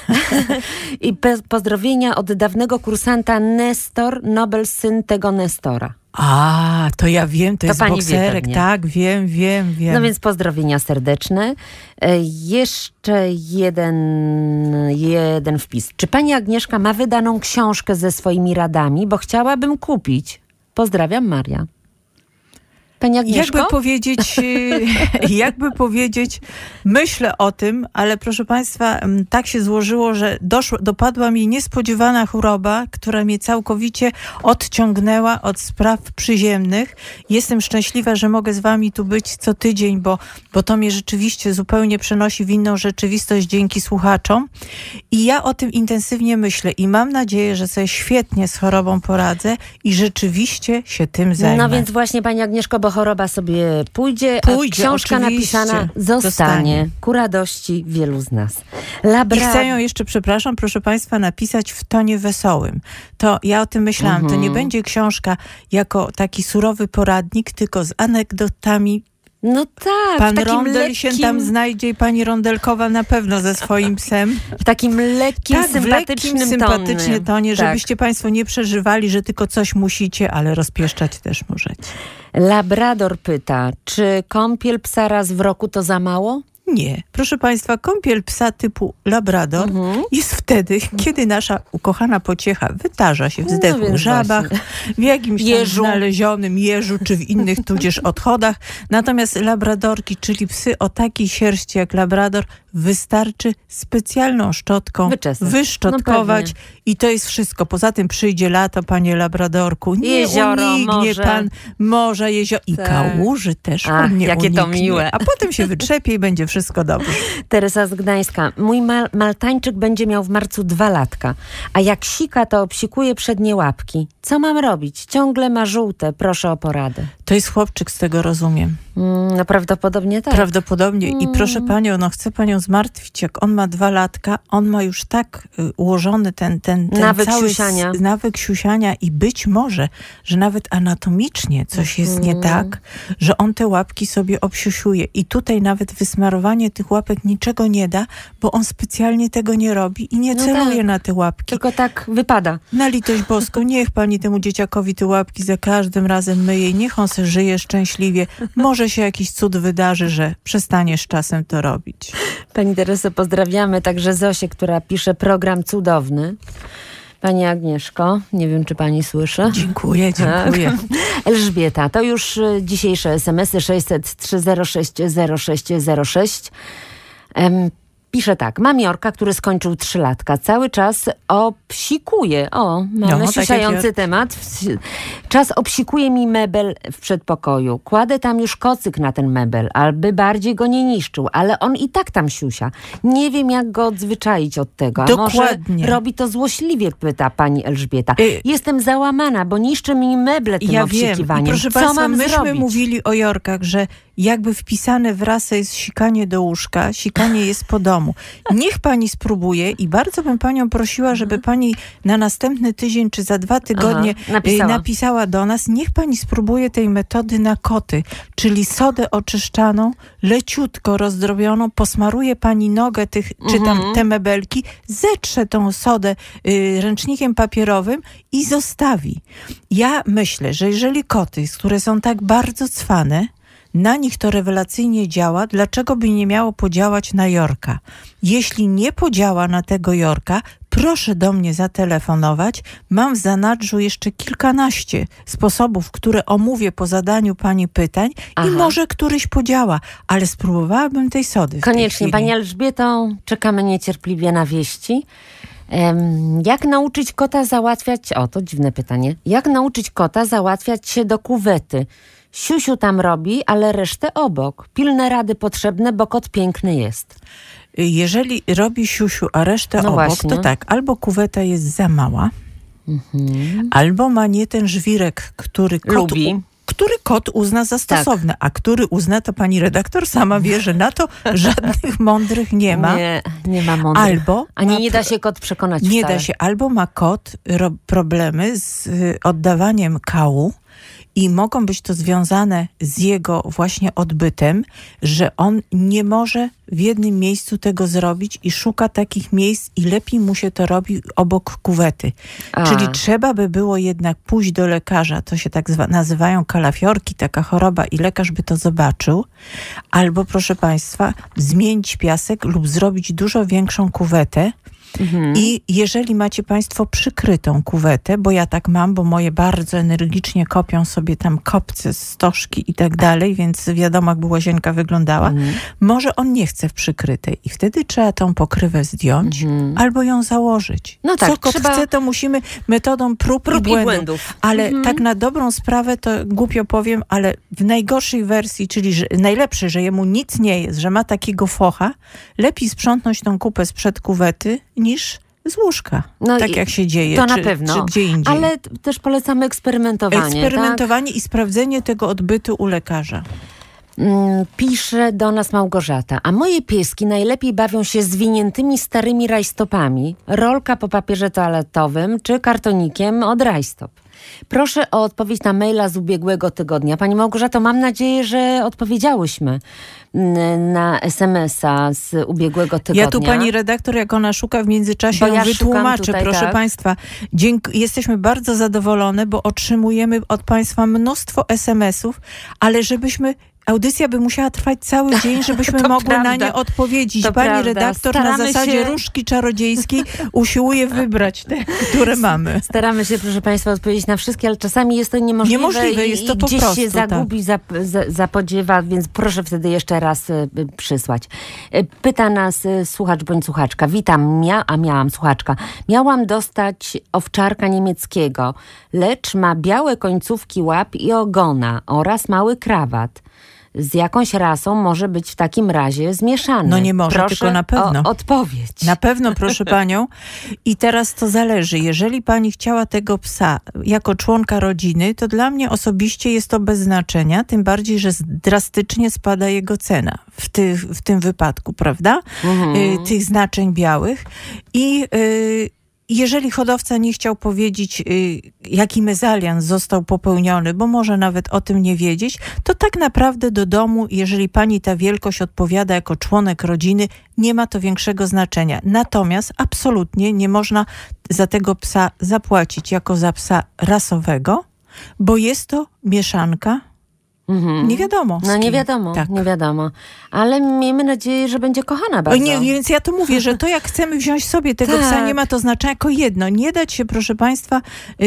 I pozdrowienia od dawnego kursanta Nestor, Nobel, syn tego Nestora. A, to ja wiem, to jest pani bokserek, tak, wiem. No więc pozdrowienia serdeczne. Jeszcze jeden wpis. Czy pani Agnieszka ma wydaną książkę ze swoimi radami, bo chciałabym kupić? Pozdrawiam, Maria. Pani Agnieszko? Jakby powiedzieć, myślę o tym, ale proszę Państwa, tak się złożyło, że dopadła mi niespodziewana choroba, która mnie całkowicie odciągnęła od spraw przyziemnych. Jestem szczęśliwa, że mogę z Wami tu być co tydzień, bo to mnie rzeczywiście zupełnie przenosi w inną rzeczywistość dzięki słuchaczom. I ja o tym intensywnie myślę i mam nadzieję, że sobie świetnie z chorobą poradzę i rzeczywiście się tym zajmę. No więc właśnie, Pani Agnieszko, bo choroba sobie pójdzie, a książka napisana zostanie ku radości wielu z nas. I chcę ją jeszcze, przepraszam, proszę Państwa, napisać w tonie wesołym. To ja o tym myślałam. To nie będzie książka jako taki surowy poradnik, tylko z anegdotami. No tak. Pan Rondel się tam znajdzie i pani Rondelkowa na pewno ze swoim psem. W takim lekkim, sympatycznym tonie, żebyście Państwo nie przeżywali, że tylko coś musicie, ale rozpieszczać też możecie. Labrador pyta, czy kąpiel psa raz w roku to za mało? Nie. Proszę Państwa, kąpiel psa typu Labrador jest wtedy, kiedy nasza ukochana pociecha wytarza się w zdechłych żabach, w jakimś tam znalezionym jeżu, czy w innych tudzież odchodach. Natomiast labradorki, czyli psy o takiej sierści jak Labrador, wystarczy specjalną szczotką wyszczotkować i to jest wszystko. Poza tym przyjdzie lato, panie Labradorku. Nie jezioro, uniknie pan morza, jezioro i kałuży też pan nie jakie uniknie. To miłe. A potem się wytrzepie i będzie wszystko dobrze. Teresa z Gdańska. Mój maltańczyk będzie miał w marcu 2 latka, a jak sika, to obsikuje przednie łapki. Co mam robić? Ciągle ma żółte. Proszę o poradę. To jest chłopczyk, z tego rozumiem. No prawdopodobnie tak. Prawdopodobnie. I proszę panią, chcę panią zmartwić, jak on ma 2 latka, on ma już tak ułożony ten nawyk cały siusiania. Nawyk siusiania i być może, że nawet anatomicznie coś jest nie tak, że on te łapki sobie obsiusiuje. I tutaj nawet wysmarowanie tych łapek niczego nie da, bo on specjalnie tego nie robi i nie celuje na te łapki. Tylko tak wypada. Na litość boską, niech pani temu dzieciakowi te łapki za każdym razem myje i niech on se żyje szczęśliwie. Może się jakiś cud wydarzy, że przestaniesz czasem to robić. Pani Tereso, pozdrawiamy. Także Zosię, która pisze program cudowny. Pani Agnieszko, nie wiem, czy pani słyszy. Dziękuję. Elżbieta, to już dzisiejsze SMS-y 600-306-0606. Pisze tak, mam Jorka, który skończył 3 latka. Cały czas obsikuje. Mamy siusiający temat. Czas obsikuje mi mebel w przedpokoju. Kładę tam już kocyk na ten mebel, aby bardziej go nie niszczył, ale on i tak tam siusia. Nie wiem, jak go odzwyczaić od tego. A dokładnie. Może robi to złośliwie, pyta pani Elżbieta. Jestem załamana, bo niszczy mi meble tym obsikiwaniem. Wiem. Proszę Państwa, myśmy mówili o Jorkach, że jakby wpisane w rasę jest sikanie do łóżka, sikanie jest po domu. Niech pani spróbuje i bardzo bym panią prosiła, żeby pani na następny tydzień czy za 2 tygodnie napisała do nas. Niech pani spróbuje tej metody na koty, czyli sodę oczyszczaną, leciutko rozdrobioną, posmaruje pani nogę czy tam te mebelki, zetrze tą sodę ręcznikiem papierowym i zostawi. Ja myślę, że jeżeli koty, które są tak bardzo cwane, na nich to rewelacyjnie działa, dlaczego by nie miało podziałać na Jorka? Jeśli nie podziała na tego Jorka, proszę do mnie zatelefonować. Mam w zanadrzu jeszcze kilkanaście sposobów, które omówię po zadaniu pani pytań i może któryś podziała, ale spróbowałabym tej sody. Koniecznie. Pani Elżbieto, czekamy niecierpliwie na wieści. Jak nauczyć kota załatwiać... to dziwne pytanie. Jak nauczyć kota załatwiać się do kuwety? Siusiu tam robi, ale resztę obok. Pilne rady potrzebne, bo kot piękny jest. Jeżeli robi siusiu, a resztę obok, właśnie. To tak, albo kuweta jest za mała, albo ma nie ten żwirek, który kot lubi. Który kot uzna za stosowne, a który uzna, to pani redaktor sama wie, że na to żadnych mądrych nie ma. Nie ma mądrych. Albo nie da się kot przekonać wcale. Nie da się. Albo ma kot problemy z oddawaniem kału, i mogą być to związane z jego właśnie odbytem, że on nie może w jednym miejscu tego zrobić i szuka takich miejsc i lepiej mu się to robi obok kuwety. Czyli trzeba by było jednak pójść do lekarza, to się tak nazywają kalafiorki, taka choroba i lekarz by to zobaczył. Albo proszę Państwa, zmienić piasek lub zrobić dużo większą kuwetę I jeżeli macie państwo przykrytą kuwetę, bo ja tak mam, bo moje bardzo energicznie kopią sobie tam kopce, stożki i tak dalej, więc wiadomo, jakby łazienka wyglądała. Może on nie chce w przykrytej i wtedy trzeba tą pokrywę zdjąć albo ją założyć. No tak, co kot chce, to musimy metodą prób i błędów. Ale tak na dobrą sprawę to głupio powiem, ale w najgorszej wersji, czyli najlepsze, że jemu nic nie jest, że ma takiego focha, lepiej sprzątnąć tą kupę sprzed kuwety niż z łóżka. No tak jak się dzieje. To na pewno. Czy gdzie indziej. Ale też polecamy eksperymentowanie. Eksperymentowanie i sprawdzenie tego odbytu u lekarza. Pisze do nas Małgorzata. A moje pieski najlepiej bawią się zwiniętymi starymi rajstopami, rolka po papierze toaletowym czy kartonikiem od rajstop. Proszę o odpowiedź na maila z ubiegłego tygodnia. Pani Małgorzato, mam nadzieję, że odpowiedziałyśmy na SMS-a z ubiegłego tygodnia. Ja tu pani redaktor, jak ona szuka w międzyczasie, ją wytłumaczę, tutaj, proszę państwa. Jesteśmy bardzo zadowolone, bo otrzymujemy od państwa mnóstwo SMS-ów, ale audycja by musiała trwać cały dzień, żebyśmy mogły na nie odpowiedzieć. Pani redaktor na zasadzie różdżki czarodziejskiej usiłuje wybrać te, które mamy. Staramy się, proszę państwa, odpowiedzieć na wszystkie, ale czasami jest to niemożliwe jest to po gdzieś prostu, się zagubi, zapodziewa, więc proszę wtedy jeszcze raz przysłać. Pyta nas słuchacz bądź słuchaczka. Witam, miałam słuchaczka. Miałam dostać owczarka niemieckiego, lecz ma białe końcówki łap i ogona oraz mały krawat. Z jakąś rasą może być w takim razie zmieszany? No nie może, proszę tylko na pewno. O odpowiedź. Na pewno, proszę panią. I teraz to zależy. Jeżeli pani chciała tego psa jako członka rodziny, to dla mnie osobiście jest to bez znaczenia, tym bardziej, że drastycznie spada jego cena w tym wypadku, prawda? Tych znaczeń białych. I jeżeli hodowca nie chciał powiedzieć, jaki mezalians został popełniony, bo może nawet o tym nie wiedzieć, to tak naprawdę do domu, jeżeli pani ta wielkość odpowiada jako członek rodziny, nie ma to większego znaczenia. Natomiast absolutnie nie można za tego psa zapłacić jako za psa rasowego, bo jest to mieszanka. Nie wiadomo. No nie wiadomo, tak. Nie wiadomo. Ale miejmy nadzieję, że będzie kochana bardzo. Nie, więc ja to mówię, że to jak chcemy wziąć sobie tego psa, nie ma to znaczenia jako jedno. Nie dać się, proszę państwa,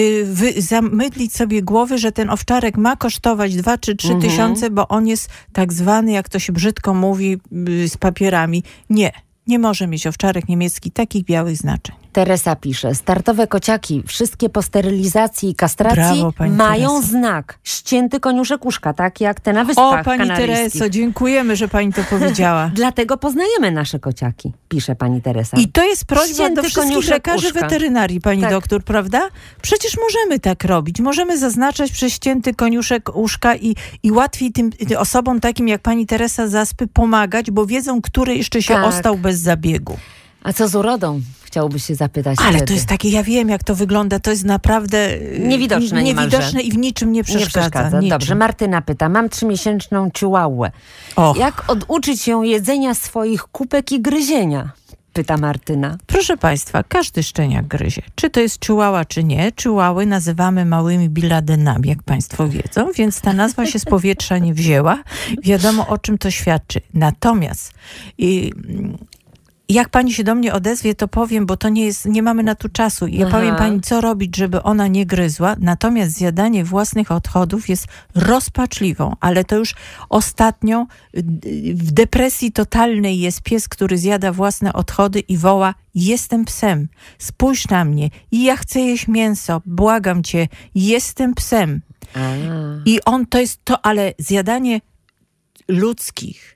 zamydlić sobie głowy, że ten owczarek ma kosztować 2 czy 3 tysiące, bo on jest tak zwany, jak to się brzydko mówi, z papierami. Nie może mieć owczarek niemiecki takich białych znaczeń. Teresa pisze, startowe kociaki, wszystkie po sterylizacji i kastracji mają znak ścięty koniuszek uszka, tak jak te na Wyspach Kanaryjskich. O, pani Tereso, dziękujemy, że pani to powiedziała. Dlatego poznajemy nasze kociaki, pisze pani Teresa. I to jest prośba do wszystkich lekarzy weterynarii, pani doktor, prawda? Przecież możemy tak robić. Możemy zaznaczać przez ścięty koniuszek uszka i łatwiej tym osobom takim jak pani Teresa z Aspy pomagać, bo wiedzą, który jeszcze się ostał bez zabiegu. A co z urodą? Chciałoby się zapytać. Ale wtedy. To jest takie, ja wiem jak to wygląda, to jest naprawdę niewidoczne i w niczym nie przeszkadza. Dobrze, Martyna pyta, mam 3-miesięczną chihuahuę. Jak oduczyć ją jedzenia swoich kupek i gryzienia? Pyta Martyna. Proszę państwa, każdy szczeniak gryzie. Czy to jest chihuahua, czy nie. Chihuahuy nazywamy małymi biladenami, jak państwo wiedzą, więc ta nazwa się z powietrza nie wzięła. Wiadomo, o czym to świadczy. Natomiast jak pani się do mnie odezwie, to powiem, bo to nie mamy na to czasu. Ja powiem pani, co robić, żeby ona nie gryzła. Natomiast zjadanie własnych odchodów jest rozpaczliwą, ale to już ostatnio w depresji totalnej jest pies, który zjada własne odchody i woła: jestem psem, spójrz na mnie i ja chcę jeść mięso, błagam cię, jestem psem. I on to jest to, ale zjadanie ludzkich,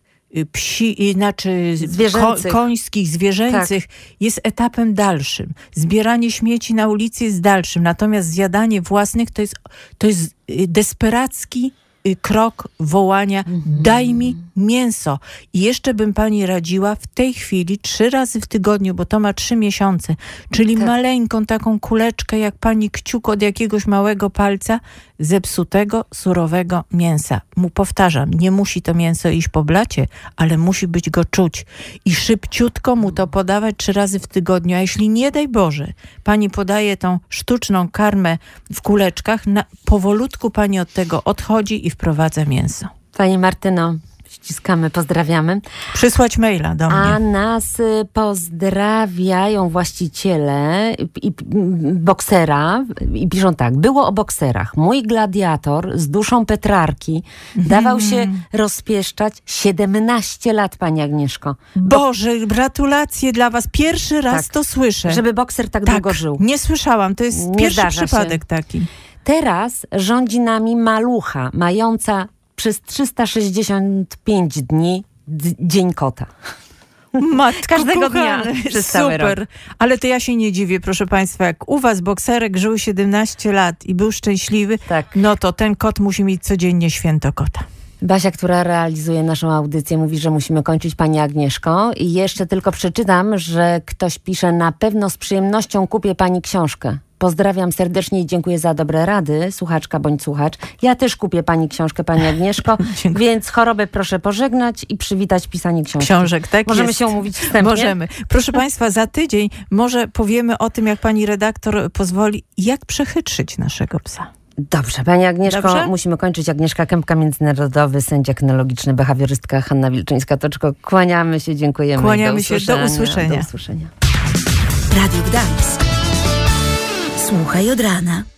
końskich, zwierzęcych jest etapem dalszym. Zbieranie śmieci na ulicy jest dalszym. Natomiast zjadanie własnych to jest desperacki krok wołania: daj mi mięso. I jeszcze bym pani radziła w tej chwili 3 razy w tygodniu, bo to ma 3 miesiące, czyli maleńką taką kuleczkę jak pani kciuk od jakiegoś małego palca zepsutego, surowego mięsa. Powtarzam, nie musi to mięso iść po blacie, ale musi być go czuć. I szybciutko mu to podawać 3 razy w tygodniu. A jeśli nie daj Boże, pani podaje tą sztuczną karmę w kuleczkach, powolutku pani od tego odchodzi i wprowadza mięso. Pani Martyno, ściskamy, pozdrawiamy. Przysłać maila do mnie. A nas pozdrawiają właściciele i boksera i piszą tak. Było o bokserach. Mój gladiator z duszą Petrarki dawał się rozpieszczać 17 lat, pani Agnieszko. Boże, gratulacje dla was. Pierwszy raz to słyszę. Żeby bokser tak długo żył. Nie słyszałam. To jest pierwszy przypadek taki. Teraz rządzi nami malucha, mająca przez 365 dni Dzień Kota. Matko każdego kochane, dnia przez cały super. rok. Ale to ja się nie dziwię, proszę państwa, jak u was bokserek żył 17 lat i był szczęśliwy, no to ten kot musi mieć codziennie święto kota. Basia, która realizuje naszą audycję, mówi, że musimy kończyć, pani Agnieszko. I jeszcze tylko przeczytam, że ktoś pisze: na pewno z przyjemnością kupię pani książkę. Pozdrawiam serdecznie i dziękuję za dobre rady, słuchaczka bądź słuchacz. Ja też kupię pani książkę, pani Agnieszko, więc chorobę proszę pożegnać i przywitać pisanie książek. Tak możemy jest. się umówić wstępnie? Możemy. Proszę państwa, za tydzień może powiemy o tym, jak pani redaktor pozwoli, jak przechytrzyć naszego psa. Dobrze, pani Agnieszko, Dobrze? musimy kończyć. Agnieszka Kępka, międzynarodowy sędzia kynologiczny, behawiorystka Hanna Wilczyńska-Toczko. Kłaniamy się, dziękujemy. Kłaniamy się, do usłyszenia. Do usłyszenia. Radio Gdańsk. Słuchaj od rana.